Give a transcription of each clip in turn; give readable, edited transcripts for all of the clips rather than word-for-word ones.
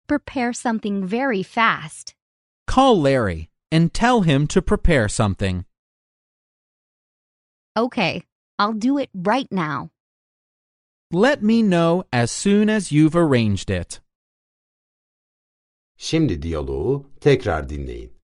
prepare something very fast. Call Larry and tell him to prepare something. Okay, I'll do it right now. Let me know as soon as you've arranged it. Şimdi diyaloğu tekrar dinleyin.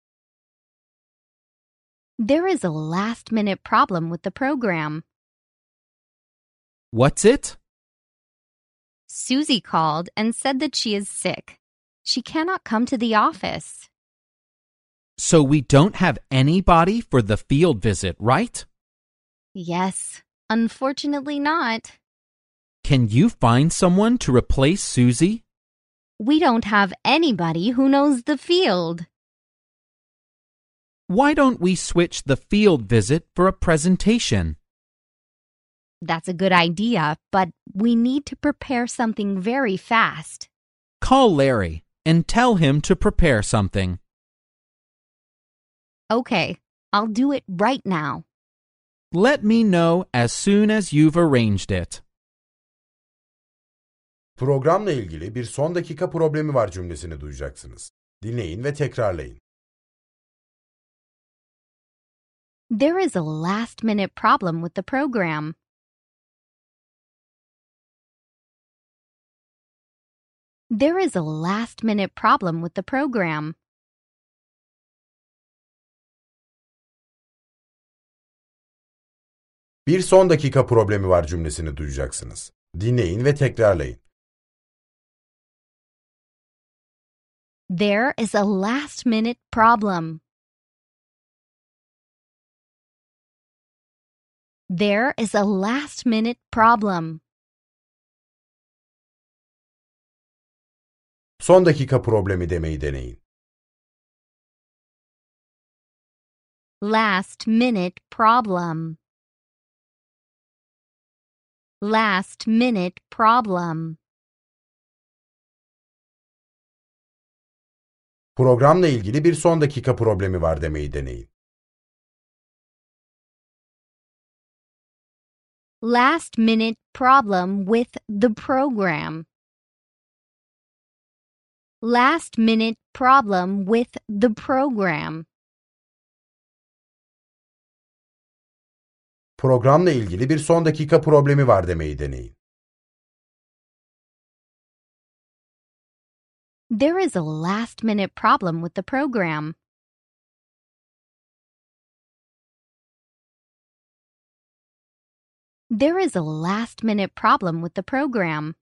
There is a last-minute problem with the program. What's it? Susie called and said that she is sick. She cannot come to the office. So we don't have anybody for the field visit, right? Yes, unfortunately not. Can you find someone to replace Susie? We don't have anybody who knows the field. Why don't we switch the field visit for a presentation? That's a good idea, but we need to prepare something very fast. Call Larry and tell him to prepare something. Okay, I'll do it right now. Let me know as soon as you've arranged it. Programla ilgili bir son dakika problemi var cümlesini duyacaksınız. Dinleyin ve tekrarlayın. There is a last-minute problem with the program. There is a last-minute problem with the program. Bir son dakika problemi var cümlesini duyacaksınız. Dinleyin ve tekrarlayın. There is a last-minute problem. There is a last-minute problem. Son dakika problemi demeyi deneyin. Last-minute problem. Last-minute problem. Programla ilgili bir son dakika problemi var demeyi deneyin. Last-minute problem with the program. Last-minute problem with the program. Programla ilgili bir son dakika problemi var demeyi deneyin. There is a last-minute problem with the program. There is a last-minute problem with the program.